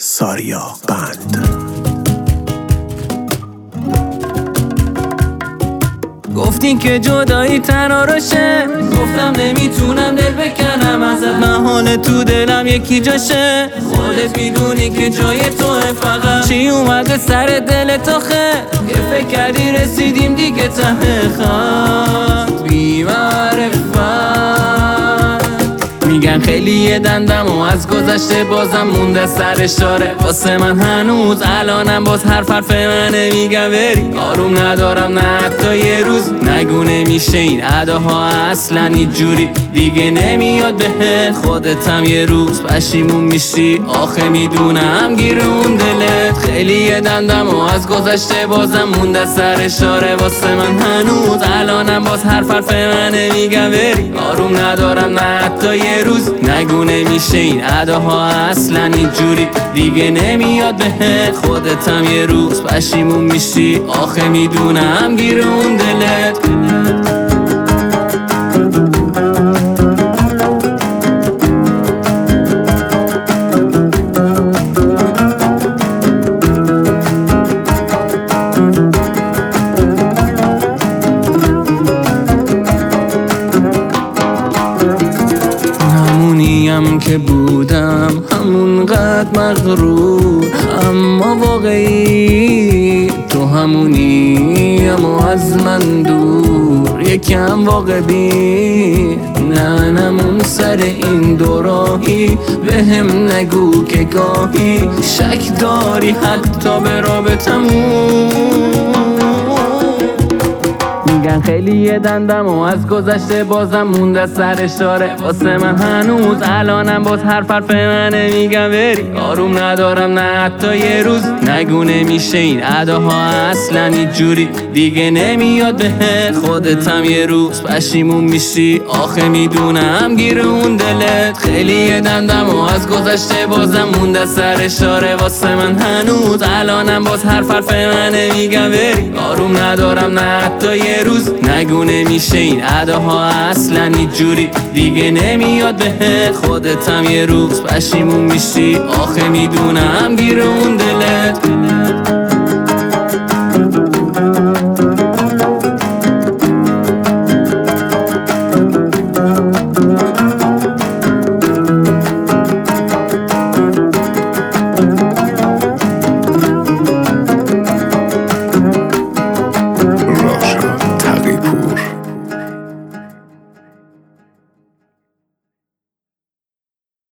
ساریا بند. گفتین که جدایی تنها روشه، گفتم نمیتونم دل بکنم ازت، من حال تو دلم یکی جاشه، خودت میدونی که جای توه، فقط چی اومده سر دل تو یه فکر کردی رسیدیم دیگه ته خط بی معرفت. میگن خیلی یه دندم و از گذشته بازم مونده سر اشاره، واسه من هنوز الانم باز حرف منه، میگم بری آروم ندارم نه حتی یه روز، نگو نمیشه این اداها اصلا هیچ جوری دیگه نمیاد بهت، خودتم یه روز پشیمون میشی، آخه میدونم گیر اون دلت، خیلی یه دندم و از گذشته بازم مونده سر اشاره، واسه من هنوز الانم باز حرف منه، میگم بری آروم ندارم نه حتی یه روز، نگو نمیشه این اداها اصلا هیچ جوری دیگه نمیاد بهت، خودتم یه روز پشیمون میشی، آخه میدونم گیر اون دلت. همونیم که بودم همونقدر مغرور، اما واقعی تو همونی، اما از من دور یکم واقع بین، نه نمون سر این دوراهی، بهم نگو که گاهی شک داری حتی به رابطمون. میگن خیلی یه دندم و از گذشته بازم مونده سر اشاره، واسه من هنوز الانم باز حرف منه، میگم بری آروم ندارم نه حتی یه روز، نگو نمیشه این اداها اصلا هیچ جوری دیگه نمیاد بهت، خودتم یه روز پشیمون میشی، آخه میدونم گیر اون دلت، خیلی یه دندم و از گذشته بازم مونده سر اشاره، واسه من هنوز الانم باز حرف منه، میگم بری آروم ندارم نه حتی یه روز، نگو نمیشه این اداها اصلا هیچ جوری دیگه نمیاد بهت، خودتم یه روز پشیمون میشی، آخه میدونم گیر اون دلت.